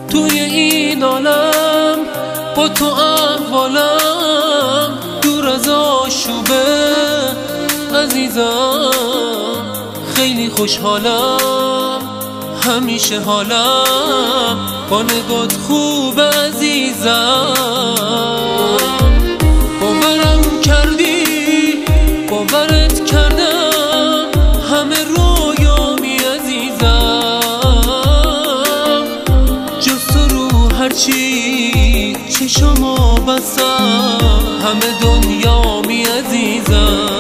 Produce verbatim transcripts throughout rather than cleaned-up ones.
توی این عالم، با تو احوالم دور از آشوبه عزیزم. خیلی خوشحالم، همیشه حالم با نگات خوب عزیزم. باورم کردی، باورت کردم، همه رویامی عزیزم. جز تو رو هرچی چشمو بستم، همه دنیامی عزیزم.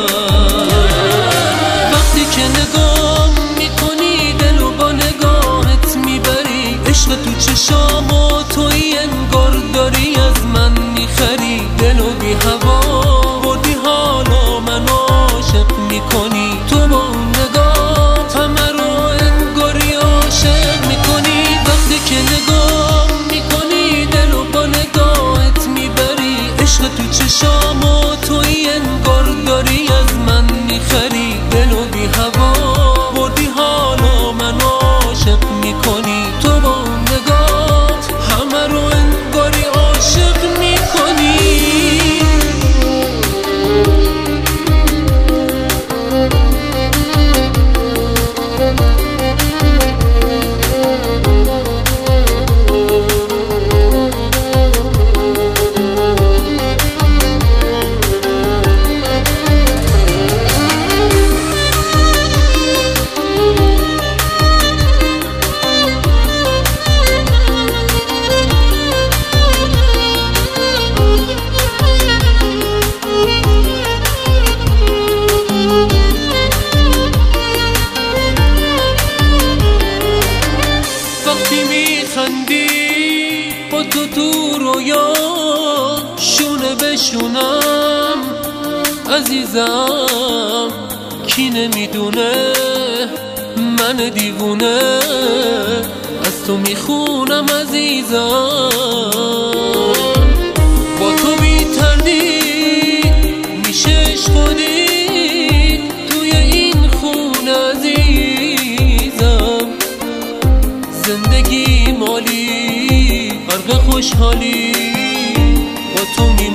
وقتی که نگاه میکنی دلو با نگاهت میبری، عشق تو چشامو توی انگار داری از من میخری. دلو بی هوا بردی حالا منو عاشق میکنی، تو با اون نگاه همه رو انگاری عاشق میکنی. وقتی که نگاه میکنی دلو با نگاهت میبری، عشق تو چشامو توی انگار داری از من میخری. دلو بی هوا بردی حالا منو عاشق میکنی، تو با اون نگاه همه رو انگاری عاشق میکنی. با تو تو رویا شونه بشونم عزیزم. کی نمیدونه من دیوونه از تو میخونم عزیزم. با تو بی تردید میشش خودی توی این خونه عزیزم. زندگی مالی غرق خوشحالی با تو می